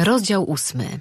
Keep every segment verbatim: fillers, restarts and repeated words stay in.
Rozdział ósmy.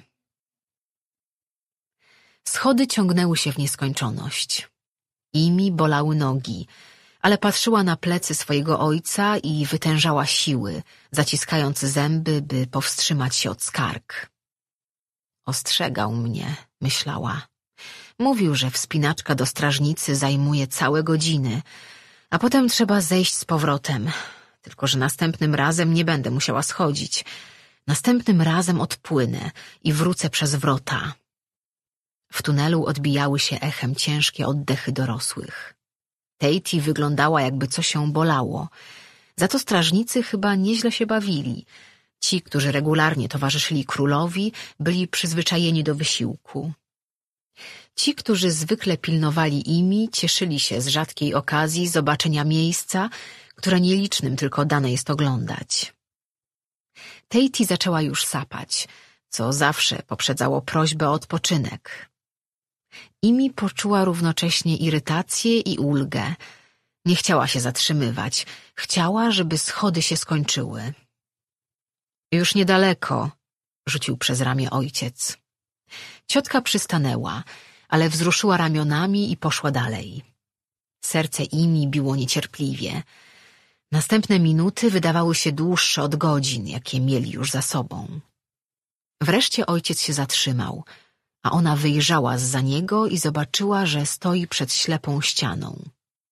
Schody ciągnęły się w nieskończoność. Imi bolały nogi, ale patrzyła na plecy swojego ojca i wytężała siły, zaciskając zęby, by powstrzymać się od skarg. Ostrzegał mnie, myślała. Mówił, że wspinaczka do strażnicy zajmuje całe godziny, a potem trzeba zejść z powrotem. Tylko że następnym razem nie będę musiała schodzić. Następnym razem odpłynę i wrócę przez wrota. W tunelu odbijały się echem ciężkie oddechy dorosłych. Tatey wyglądała, jakby coś ją bolało. Za to strażnicy chyba nieźle się bawili. Ci, którzy regularnie towarzyszyli królowi, byli przyzwyczajeni do wysiłku. Ci, którzy zwykle pilnowali Imi, cieszyli się z rzadkiej okazji zobaczenia miejsca, które nielicznym tylko dane jest oglądać. Tatey zaczęła już sapać, co zawsze poprzedzało prośbę o odpoczynek. Imi poczuła równocześnie irytację i ulgę. Nie chciała się zatrzymywać. Chciała, żeby schody się skończyły. Już niedaleko, rzucił przez ramię ojciec. Ciotka przystanęła, ale wzruszyła ramionami i poszła dalej. Serce Imi biło niecierpliwie. Następne minuty wydawały się dłuższe od godzin, jakie mieli już za sobą. Wreszcie ojciec się zatrzymał, a ona wyjrzała zza niego i zobaczyła, że stoi przed ślepą ścianą.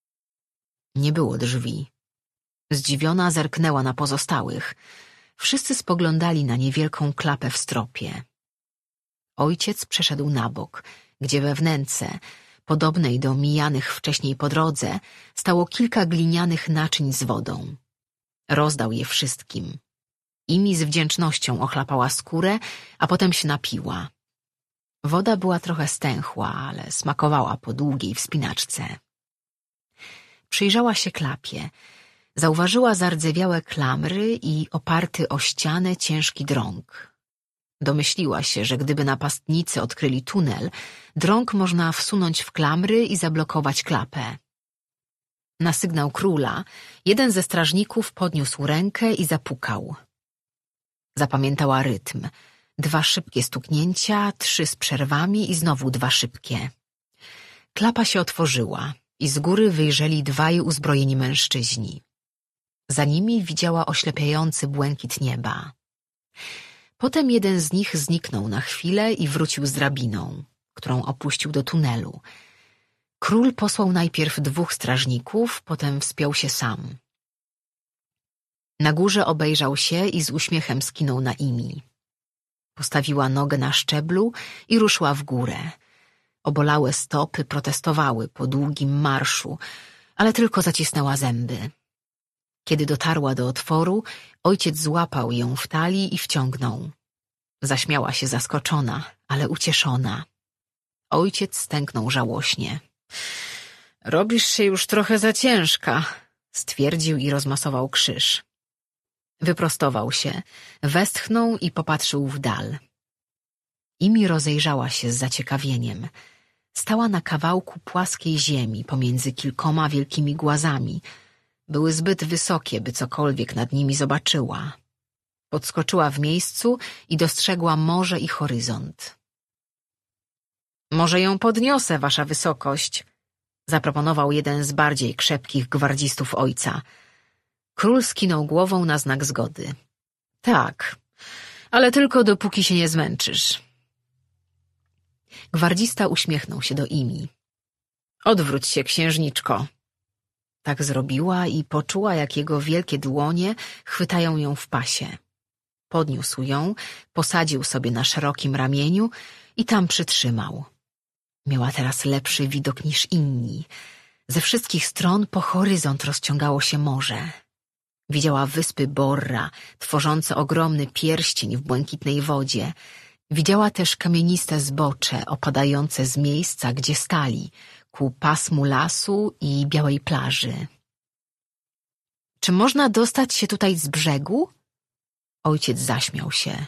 Nie było drzwi. Zdziwiona zerknęła na pozostałych. Wszyscy spoglądali na niewielką klapę w stropie. Ojciec przeszedł na bok, gdzie we wnęce, podobnej do mijanych wcześniej po drodze, stało kilka glinianych naczyń z wodą. Rozdał je wszystkim. Imi z wdzięcznością ochlapała skórę, a potem się napiła. Woda była trochę stęchła, ale smakowała po długiej wspinaczce. Przyjrzała się klapie. Zauważyła zardzewiałe klamry i oparty o ścianę ciężki drąg. Domyśliła się, że gdyby napastnicy odkryli tunel, drąg można wsunąć w klamry i zablokować klapę. Na sygnał króla jeden ze strażników podniósł rękę i zapukał. Zapamiętała rytm. Dwa szybkie stuknięcia, trzy z przerwami i znowu dwa szybkie. Klapa się otworzyła i z góry wyjrzeli dwaj uzbrojeni mężczyźni. Za nimi widziała oślepiający błękit nieba. Potem jeden z nich zniknął na chwilę i wrócił z drabiną, którą opuścił do tunelu. Król posłał najpierw dwóch strażników, potem wspiął się sam. Na górze obejrzał się i z uśmiechem skinął na Imi. Postawiła nogę na szczeblu i ruszyła w górę. Obolałe stopy protestowały po długim marszu, ale tylko zacisnęła zęby. Kiedy dotarła do otworu, ojciec złapał ją w talii i wciągnął. Zaśmiała się zaskoczona, ale ucieszona. Ojciec stęknął żałośnie. Robisz się już trochę za ciężka, stwierdził i rozmasował krzyż. Wyprostował się, westchnął i popatrzył w dal. Imi rozejrzała się z zaciekawieniem. Stała na kawałku płaskiej ziemi pomiędzy kilkoma wielkimi głazami. Były zbyt wysokie, by cokolwiek nad nimi zobaczyła. Podskoczyła w miejscu i dostrzegła morze i horyzont. Może ją podniosę, wasza wysokość, zaproponował jeden z bardziej krzepkich gwardzistów ojca. Król skinął głową na znak zgody. Tak, ale tylko dopóki się nie zmęczysz. Gwardzista uśmiechnął się do Imi. Odwróć się, księżniczko. Tak zrobiła i poczuła, jak jego wielkie dłonie chwytają ją w pasie. Podniósł ją, posadził sobie na szerokim ramieniu i tam przytrzymał. Miała teraz lepszy widok niż inni. Ze wszystkich stron po horyzont rozciągało się morze. Widziała wyspy Borra, tworzące ogromny pierścień w błękitnej wodzie. Widziała też kamieniste zbocze opadające z miejsca, gdzie stali, ku pasmu lasu i białej plaży. Czy można dostać się tutaj z brzegu? Ojciec zaśmiał się.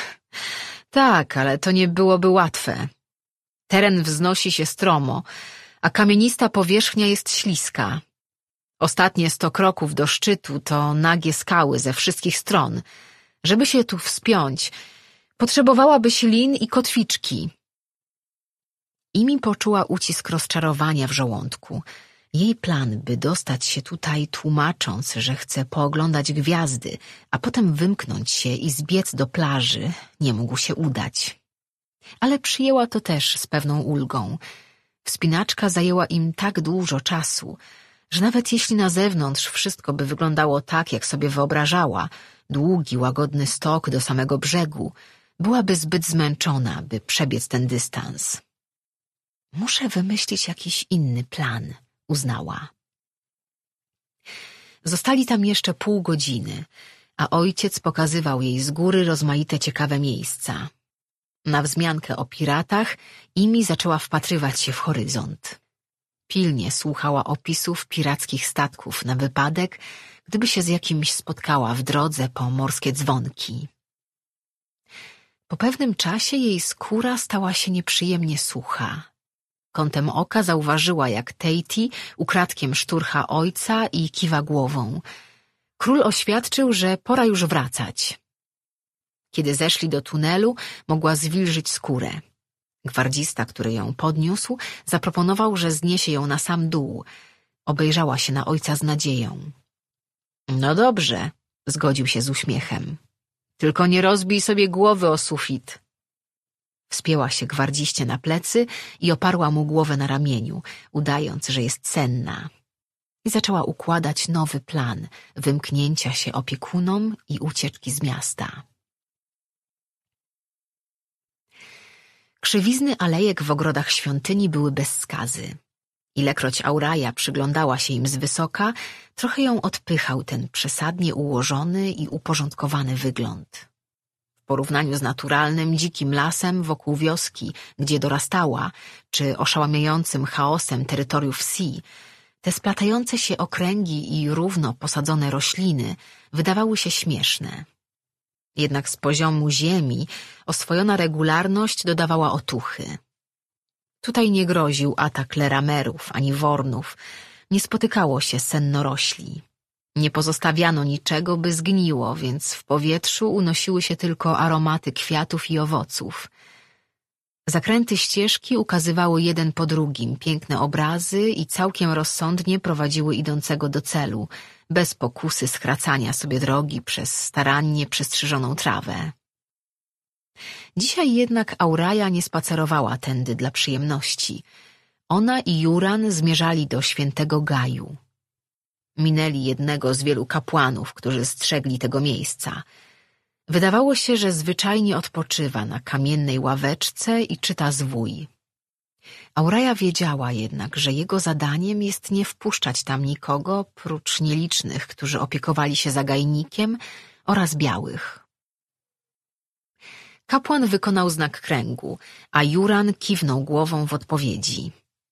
Tak, ale to nie byłoby łatwe. Teren wznosi się stromo, a kamienista powierzchnia jest śliska. Ostatnie sto kroków do szczytu to nagie skały ze wszystkich stron. Żeby się tu wspiąć, Potrzebowałabyś lin i kotwiczki. Imi poczuła ucisk rozczarowania w żołądku. Jej plan, by dostać się tutaj tłumacząc, że chce pooglądać gwiazdy, a potem wymknąć się i zbiec do plaży, nie mógł się udać. Ale przyjęła to też z pewną ulgą. Wspinaczka zajęła im tak dużo czasu, że nawet jeśli na zewnątrz wszystko by wyglądało tak, jak sobie wyobrażała, długi, łagodny stok do samego brzegu, byłaby zbyt zmęczona, by przebiec ten dystans. Muszę wymyślić jakiś inny plan, uznała. Zostali tam jeszcze pół godziny, a ojciec pokazywał jej z góry rozmaite ciekawe miejsca. Na wzmiankę o piratach Imi zaczęła wpatrywać się w horyzont. Pilnie słuchała opisów pirackich statków na wypadek, gdyby się z jakimś spotkała w drodze po morskie dzwonki. Po pewnym czasie jej skóra stała się nieprzyjemnie sucha. Kątem oka zauważyła, jak Tatey ukradkiem szturcha ojca i kiwa głową. Król oświadczył, że pora już wracać. Kiedy zeszli do tunelu, mogła zwilżyć skórę. Gwardzista, który ją podniósł, zaproponował, że zniesie ją na sam dół. Obejrzała się na ojca z nadzieją. No dobrze, zgodził się z uśmiechem. Tylko nie rozbij sobie głowy o sufit. Wspięła się gwardziście na plecy i oparła mu głowę na ramieniu, udając, że jest senna. I zaczęła układać nowy plan wymknięcia się opiekunom i ucieczki z miasta. Krzywizny alejek w ogrodach świątyni były bez skazy. Ilekroć Auraja przyglądała się im z wysoka, trochę ją odpychał ten przesadnie ułożony i uporządkowany wygląd. W porównaniu z naturalnym, dzikim lasem wokół wioski, gdzie dorastała, czy oszałamiającym chaosem terytoriów wsi, te splatające się okręgi i równo posadzone rośliny wydawały się śmieszne. Jednak z poziomu ziemi oswojona regularność dodawała otuchy. Tutaj nie groził atak leramerów ani wornów, nie spotykało się sennorośli. Nie pozostawiano niczego, by zgniło, więc w powietrzu unosiły się tylko aromaty kwiatów i owoców. Zakręty ścieżki ukazywały jeden po drugim piękne obrazy i całkiem rozsądnie prowadziły idącego do celu, bez pokusy skracania sobie drogi przez starannie przestrzyżoną trawę. Dzisiaj jednak Auraja nie spacerowała tędy dla przyjemności. Ona i Juran zmierzali do świętego Gaju. Minęli jednego z wielu kapłanów, którzy strzegli tego miejsca. Wydawało się, że zwyczajnie odpoczywa na kamiennej ławeczce i czyta zwój. Auraja wiedziała jednak, że jego zadaniem jest nie wpuszczać tam nikogo, prócz nielicznych, którzy opiekowali się zagajnikiem, oraz białych. Kapłan wykonał znak kręgu, a Juran kiwnął głową w odpowiedzi.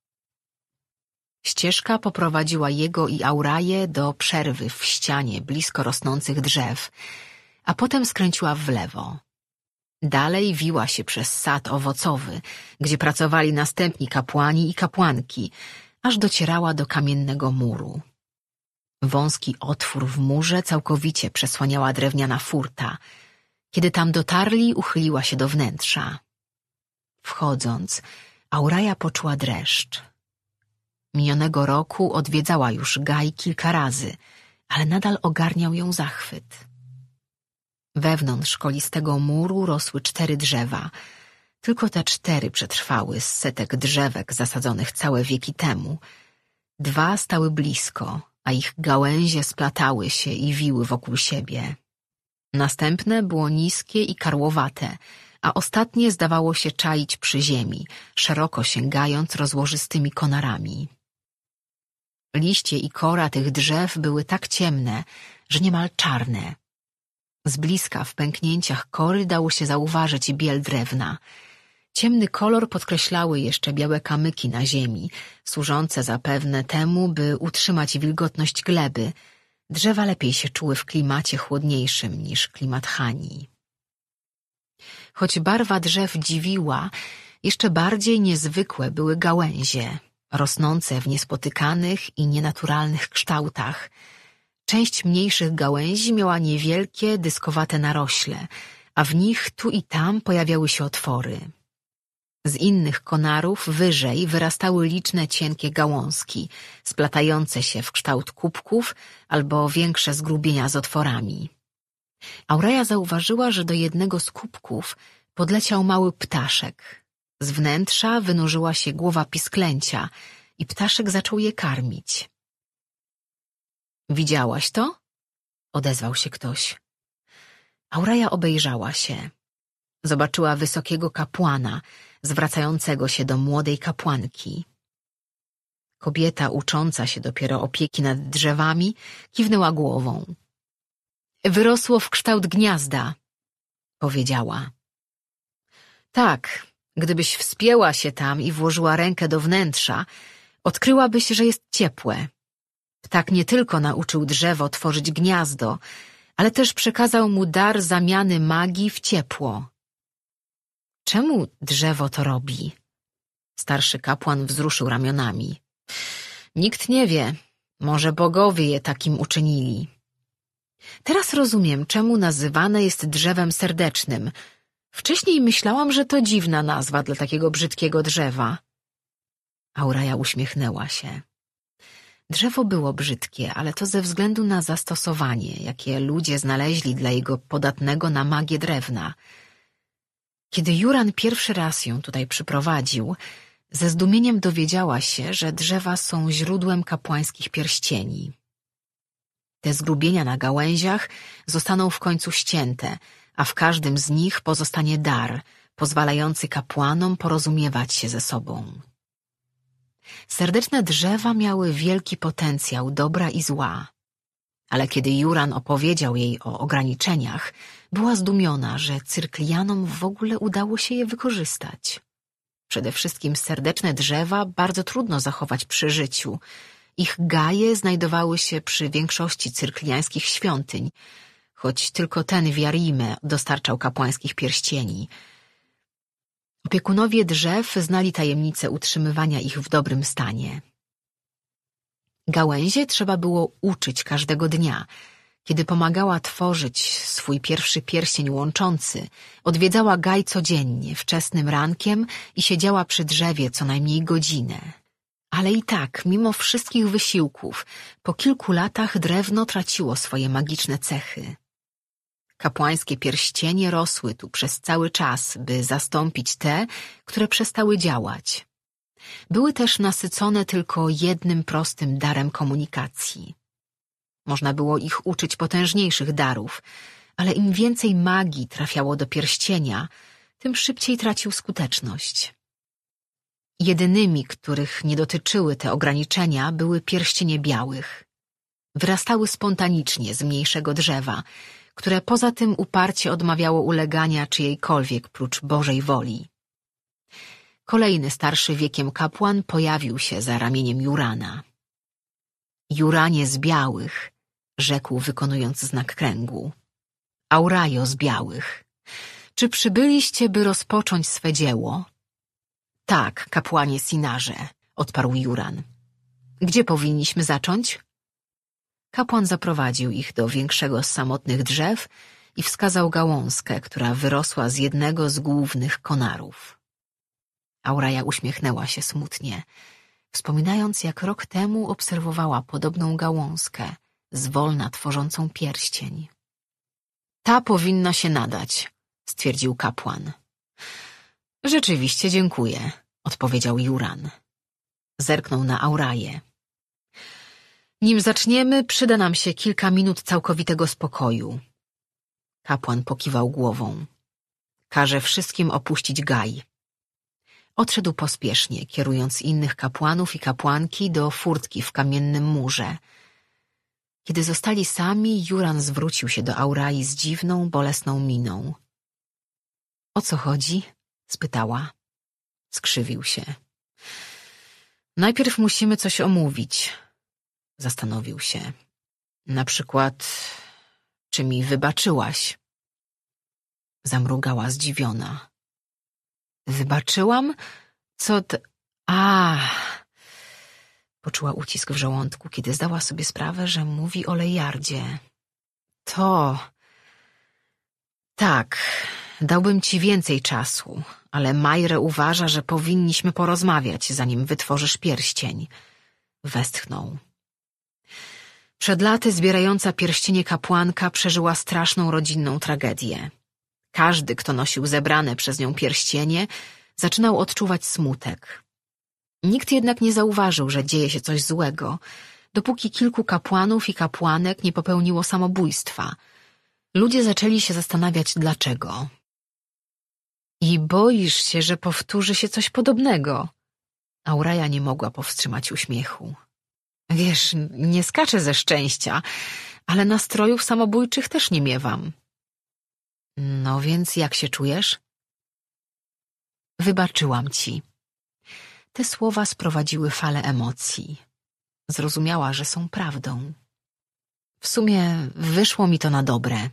Ścieżka poprowadziła jego i Auraję do przerwy w ścianie blisko rosnących drzew, a potem skręciła w lewo. Dalej wiła się przez sad owocowy, gdzie pracowali następni kapłani i kapłanki, aż docierała do kamiennego muru. Wąski otwór w murze całkowicie przesłaniała drewniana furta. Kiedy tam dotarli, uchyliła się do wnętrza. Wchodząc, Auraja poczuła dreszcz. Minionego roku odwiedzała już Gaj kilka razy, ale nadal ogarniał ją zachwyt. Wewnątrz kolistego muru rosły cztery drzewa. Tylko te cztery przetrwały z setek drzewek zasadzonych całe wieki temu. Dwa stały blisko, a ich gałęzie splatały się i wiły wokół siebie. Następne było niskie i karłowate, a ostatnie zdawało się czaić przy ziemi, szeroko sięgając rozłożystymi konarami. Liście i kora tych drzew były tak ciemne, że niemal czarne. Z bliska w pęknięciach kory dało się zauważyć biel drewna. Ciemny kolor podkreślały jeszcze białe kamyki na ziemi, służące zapewne temu, by utrzymać wilgotność gleby. Drzewa lepiej się czuły w klimacie chłodniejszym niż klimat Chanii. Choć barwa drzew dziwiła, jeszcze bardziej niezwykłe były gałęzie, rosnące w niespotykanych i nienaturalnych kształtach. Część mniejszych gałęzi miała niewielkie, dyskowate narośle, a w nich tu i tam pojawiały się otwory. Z innych konarów wyżej wyrastały liczne cienkie gałązki, splatające się w kształt kubków albo większe zgrubienia z otworami. Auraja zauważyła, że do jednego z kubków podleciał mały ptaszek. Z wnętrza wynurzyła się głowa pisklęcia i ptaszek zaczął je karmić. Widziałaś to? Odezwał się ktoś. Auraja obejrzała się. Zobaczyła wysokiego kapłana, zwracającego się do młodej kapłanki. Kobieta, ucząca się dopiero opieki nad drzewami, kiwnęła głową. Wyrosło w kształt gniazda, powiedziała. Tak, gdybyś wspięła się tam i włożyła rękę do wnętrza, odkryłabyś, że jest ciepłe. Ptak nie tylko nauczył drzewo tworzyć gniazdo, ale też przekazał mu dar zamiany magii w ciepło. Czemu drzewo to robi? Starszy kapłan wzruszył ramionami. Nikt nie wie, może bogowie je takim uczynili. Teraz rozumiem, czemu nazywane jest drzewem serdecznym. Wcześniej myślałam, że to dziwna nazwa dla takiego brzydkiego drzewa. Auraja uśmiechnęła się. Drzewo było brzydkie, ale to ze względu na zastosowanie, jakie ludzie znaleźli dla jego podatnego na magię drewna. Kiedy Juran pierwszy raz ją tutaj przyprowadził, ze zdumieniem dowiedziała się, że drzewa są źródłem kapłańskich pierścieni. Te zgrubienia na gałęziach zostaną w końcu ścięte, a w każdym z nich pozostanie dar, pozwalający kapłanom porozumiewać się ze sobą. Serdeczne drzewa miały wielki potencjał dobra i zła, ale kiedy Juran opowiedział jej o ograniczeniach, była zdumiona, że Cyrklianom w ogóle udało się je wykorzystać. Przede wszystkim serdeczne drzewa bardzo trudno zachować przy życiu. Ich gaje znajdowały się przy większości cyrkliańskich świątyń, choć tylko ten w Jarime dostarczał kapłańskich pierścieni. Opiekunowie drzew znali tajemnicę utrzymywania ich w dobrym stanie. Gałęzie trzeba było uczyć każdego dnia. Kiedy pomagała tworzyć swój pierwszy pierścień łączący, odwiedzała gaj codziennie, wczesnym rankiem i siedziała przy drzewie co najmniej godzinę. Ale i tak, mimo wszystkich wysiłków, po kilku latach drewno traciło swoje magiczne cechy. Kapłańskie pierścienie rosły tu przez cały czas, by zastąpić te, które przestały działać. Były też nasycone tylko jednym prostym darem komunikacji. Można było ich uczyć potężniejszych darów, ale im więcej magii trafiało do pierścienia, tym szybciej tracił skuteczność. Jedynymi, których nie dotyczyły te ograniczenia, były pierścienie białych. Wyrastały spontanicznie z mniejszego drzewa, które poza tym uparcie odmawiało ulegania czyjejkolwiek prócz Bożej woli. Kolejny starszy wiekiem kapłan pojawił się za ramieniem Jurana. Juranie z białych, rzekł wykonując znak kręgu. Aurajo z białych, czy przybyliście, by rozpocząć swe dzieło? Tak, kapłanie Sinarze, odparł Juran. Gdzie powinniśmy zacząć? Kapłan zaprowadził ich do większego z samotnych drzew i wskazał gałązkę, która wyrosła z jednego z głównych konarów. Auraja uśmiechnęła się smutnie, wspominając, jak rok temu obserwowała podobną gałązkę, zwolna tworzącą pierścień. Ta powinna się nadać, stwierdził kapłan. Rzeczywiście dziękuję, odpowiedział Juran. Zerknął na Auraję. Nim zaczniemy, przyda nam się kilka minut całkowitego spokoju. Kapłan pokiwał głową. Każe wszystkim opuścić gaj. Odszedł pospiesznie, kierując innych kapłanów i kapłanki do furtki w kamiennym murze. Kiedy zostali sami, Juran zwrócił się do Aurai z dziwną, bolesną miną. — O co chodzi? — spytała. Skrzywił się. — Najpierw musimy coś omówić. Zastanowił się. Na przykład, czy mi wybaczyłaś? Zamrugała zdziwiona. Wybaczyłam? Co t... A! Poczuła ucisk w żołądku, kiedy zdała sobie sprawę, że mówi o Lejardzie. To... Tak, dałbym ci więcej czasu, ale Majre uważa, że powinniśmy porozmawiać, zanim wytworzysz pierścień. Westchnął. Przed laty zbierająca pierścienie kapłanka przeżyła straszną rodzinną tragedię. Każdy, kto nosił zebrane przez nią pierścienie, zaczynał odczuwać smutek. Nikt jednak nie zauważył, że dzieje się coś złego, dopóki kilku kapłanów i kapłanek nie popełniło samobójstwa. Ludzie zaczęli się zastanawiać, dlaczego. I boisz się, że powtórzy się coś podobnego. Auraja nie mogła powstrzymać uśmiechu. Wiesz, nie skaczę ze szczęścia, ale nastrojów samobójczych też nie miewam. No więc jak się czujesz? Wybaczyłam ci. Te słowa sprowadziły falę emocji. Zrozumiała, że są prawdą. W sumie wyszło mi to na dobre.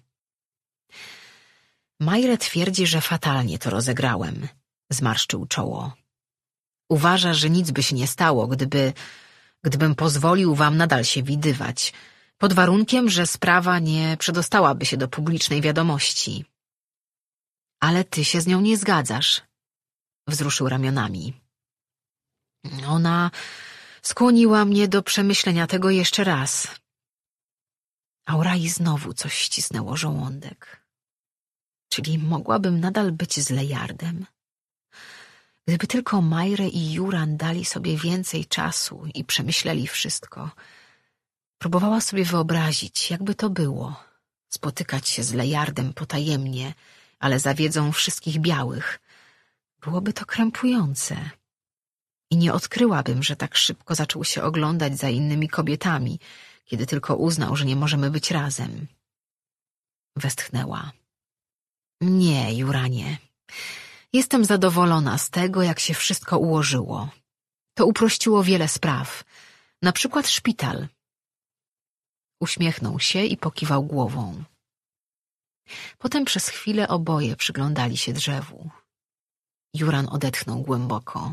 Majre twierdzi, że fatalnie to rozegrałem. Zmarszczył czoło. Uważa, że nic by się nie stało, gdyby... gdybym pozwolił wam nadal się widywać, pod warunkiem, że sprawa nie przedostałaby się do publicznej wiadomości. Ale ty się z nią nie zgadzasz. Wzruszył ramionami. Ona skłoniła mnie do przemyślenia tego jeszcze raz. Aurai znowu coś ścisnęło żołądek. Czyli mogłabym nadal być z Lejardem? Gdyby tylko Majre i Juran dali sobie więcej czasu i przemyśleli wszystko. Próbowała sobie wyobrazić, jakby to było. Spotykać się z Lejardem potajemnie, ale za wiedzą wszystkich białych. Byłoby to krępujące. I nie odkryłabym, że tak szybko zaczął się oglądać za innymi kobietami, kiedy tylko uznał, że nie możemy być razem. Westchnęła. Nie, Juranie. Jestem zadowolona z tego, jak się wszystko ułożyło. To uprościło wiele spraw. Na przykład szpital. Uśmiechnął się i pokiwał głową. Potem przez chwilę oboje przyglądali się drzewu. Juran odetchnął głęboko.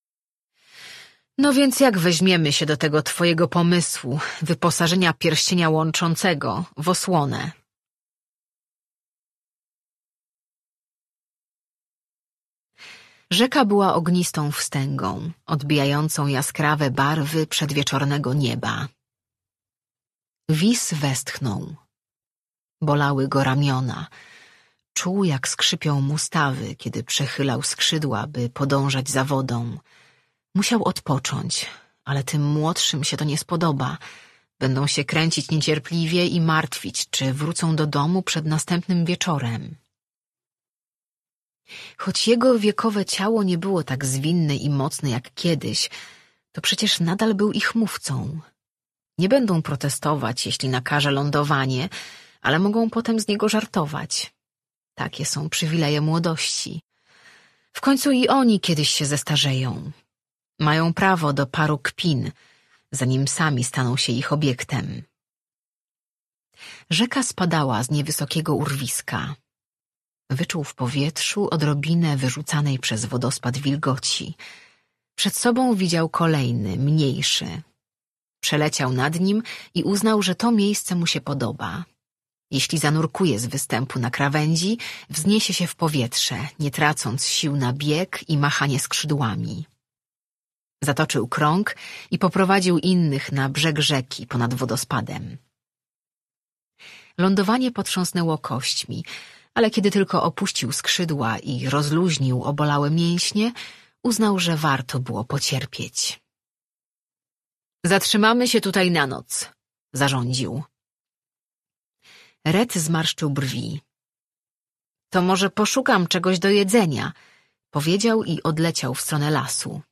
No więc jak weźmiemy się do tego twojego pomysłu wyposażenia pierścienia łączącego w osłonę? Rzeka była ognistą wstęgą, odbijającą jaskrawe barwy przedwieczornego nieba. Wis westchnął. Bolały go ramiona. Czuł, jak skrzypią mu stawy, kiedy przechylał skrzydła, by podążać za wodą. Musiał odpocząć, ale tym młodszym się to nie spodoba. Będą się kręcić niecierpliwie i martwić, czy wrócą do domu przed następnym wieczorem. Choć jego wiekowe ciało nie było tak zwinne i mocne jak kiedyś, to przecież nadal był ich mówcą. Nie będą protestować, jeśli nakaże lądowanie, ale mogą potem z niego żartować. Takie są przywileje młodości. W końcu i oni kiedyś się zestarzeją. Mają prawo do paru kpin, zanim sami staną się ich obiektem. Rzeka spadała z niewysokiego urwiska. Wyczuł w powietrzu odrobinę wyrzucanej przez wodospad wilgoci. Przed sobą widział kolejny, mniejszy. Przeleciał nad nim i uznał, że to miejsce mu się podoba. Jeśli zanurkuje z występu na krawędzi, wzniesie się w powietrze, nie tracąc sił na bieg i machanie skrzydłami. Zatoczył krąg i poprowadził innych na brzeg rzeki ponad wodospadem. Lądowanie potrząsnęło kośćmi, ale kiedy tylko opuścił skrzydła i rozluźnił obolałe mięśnie, uznał, że warto było pocierpieć. Zatrzymamy się tutaj na noc, zarządził. Red zmarszczył brwi. To może poszukam czegoś do jedzenia, powiedział i odleciał w stronę lasu.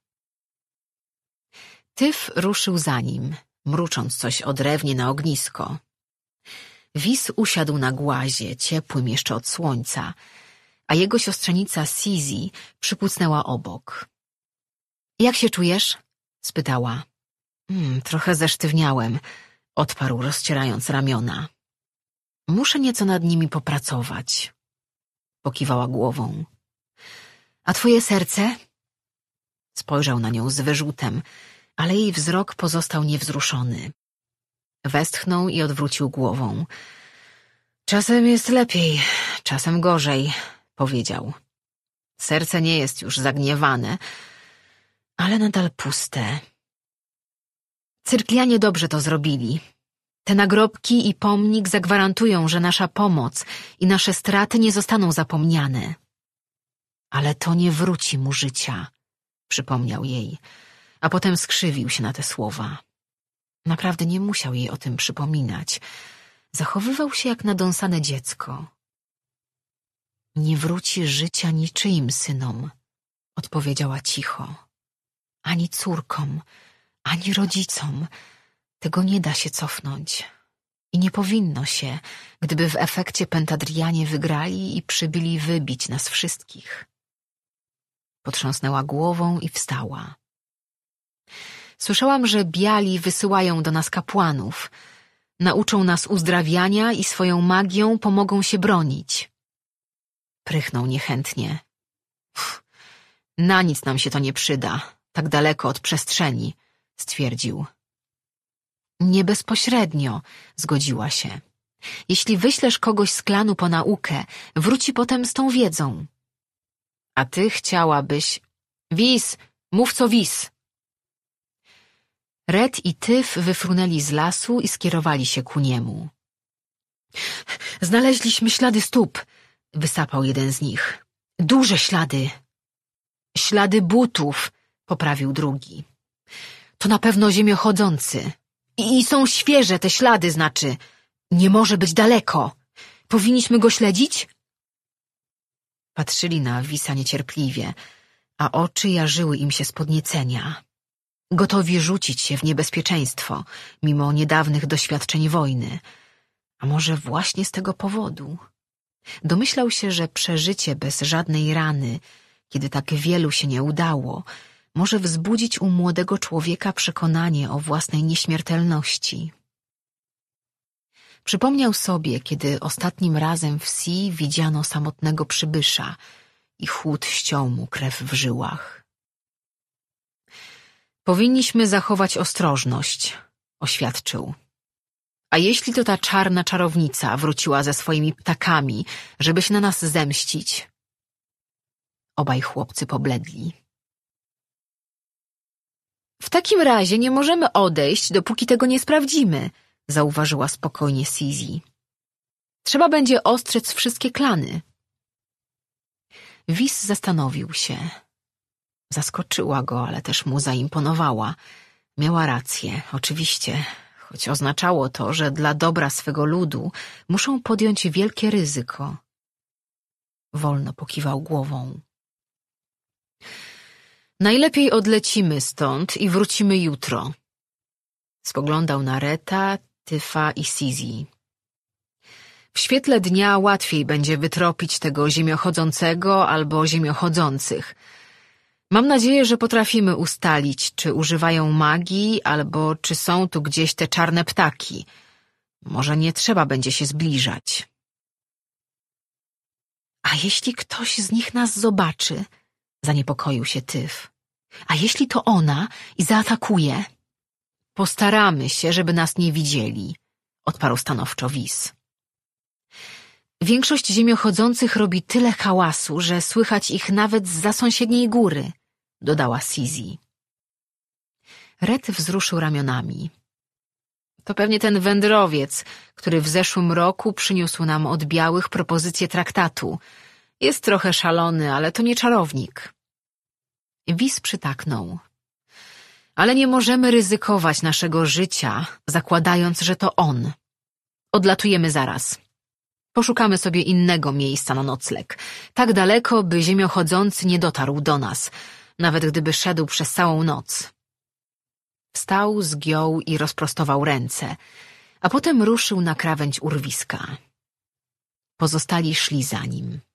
Tyf ruszył za nim, mrucząc coś odrewnie na ognisko. Wis usiadł na głazie, ciepłym jeszcze od słońca, a jego siostrzenica Sizi przykucnęła obok. — Jak się czujesz? — spytała. Hmm, — Trochę zesztywniałem — odparł, rozcierając ramiona. — Muszę nieco nad nimi popracować. Pokiwała głową. — A twoje serce? Spojrzał na nią z wyrzutem, ale jej wzrok pozostał niewzruszony. Westchnął i odwrócił głową. Czasem jest lepiej, czasem gorzej, powiedział. Serce nie jest już zagniewane, ale nadal puste. Cyrklianie dobrze to zrobili. Te nagrobki i pomnik zagwarantują, że nasza pomoc i nasze straty nie zostaną zapomniane. Ale to nie wróci mu życia, przypomniał jej, a potem skrzywił się na te słowa. Naprawdę nie musiał jej o tym przypominać. Zachowywał się jak nadąsane dziecko. Nie wróci życia niczyim synom, odpowiedziała cicho. Ani córkom, ani rodzicom. Tego nie da się cofnąć. I nie powinno się, gdyby w efekcie Pentadrianie wygrali i przybyli wybić nas wszystkich. Potrząsnęła głową i wstała. Słyszałam, że biali wysyłają do nas kapłanów. Nauczą nas uzdrawiania i swoją magią pomogą się bronić. Prychnął niechętnie. Uff, na nic nam się to nie przyda, tak daleko od przestrzeni, stwierdził. Nie bezpośrednio, zgodziła się. Jeśli wyślesz kogoś z klanu po naukę, wróci potem z tą wiedzą. A ty chciałabyś... Wis, mów co wis. Red i Tyf wyfrunęli z lasu i skierowali się ku niemu. Znaleźliśmy ślady stóp, wysapał jeden z nich. Duże ślady. Ślady butów, poprawił drugi. To na pewno ziemiochodzący. I, I są świeże te ślady, znaczy. Nie może być daleko. Powinniśmy go śledzić? Patrzyli na Wisa niecierpliwie, a oczy jarzyły im się z podniecenia. Gotowi rzucić się w niebezpieczeństwo, mimo niedawnych doświadczeń wojny. A może właśnie z tego powodu? Domyślał się, że przeżycie bez żadnej rany, kiedy tak wielu się nie udało, może wzbudzić u młodego człowieka przekonanie o własnej nieśmiertelności. Przypomniał sobie, kiedy ostatnim razem w Si widziano samotnego przybysza i chłód ściął mu krew w żyłach. Powinniśmy zachować ostrożność, oświadczył. A jeśli to ta czarna czarownica wróciła ze swoimi ptakami, żeby się na nas zemścić? Obaj chłopcy pobledli. W takim razie nie możemy odejść, dopóki tego nie sprawdzimy, zauważyła spokojnie Sizi. Trzeba będzie ostrzec wszystkie klany. Wis zastanowił się. Zaskoczyła go, ale też mu zaimponowała. Miała rację, oczywiście, choć oznaczało to, że dla dobra swego ludu muszą podjąć wielkie ryzyko. Wolno pokiwał głową. Najlepiej odlecimy stąd i wrócimy jutro. Spoglądał na Reta, Tyfa i Sizi. W świetle dnia łatwiej będzie wytropić tego ziemiochodzącego albo ziemiochodzących. Mam nadzieję, że potrafimy ustalić, czy używają magii, albo czy są tu gdzieś te czarne ptaki. Może nie trzeba będzie się zbliżać. A jeśli ktoś z nich nas zobaczy? Zaniepokoił się Tyf. A jeśli to ona i zaatakuje? Postaramy się, żeby nas nie widzieli, odparł stanowczo Wis. Większość ziemiochodzących robi tyle hałasu, że słychać ich nawet zza sąsiedniej góry, dodała Sizi. Red wzruszył ramionami. To pewnie ten wędrowiec, który w zeszłym roku przyniósł nam od białych propozycję traktatu. Jest trochę szalony, ale to nie czarownik. Wis przytaknął. Ale nie możemy ryzykować naszego życia, zakładając, że to on. Odlatujemy zaraz. Poszukamy sobie innego miejsca na nocleg. Tak daleko, by ziemiochodzący nie dotarł do nas, nawet gdyby szedł przez całą noc. Wstał, zgiął i rozprostował ręce, a potem ruszył na krawędź urwiska. Pozostali szli za nim.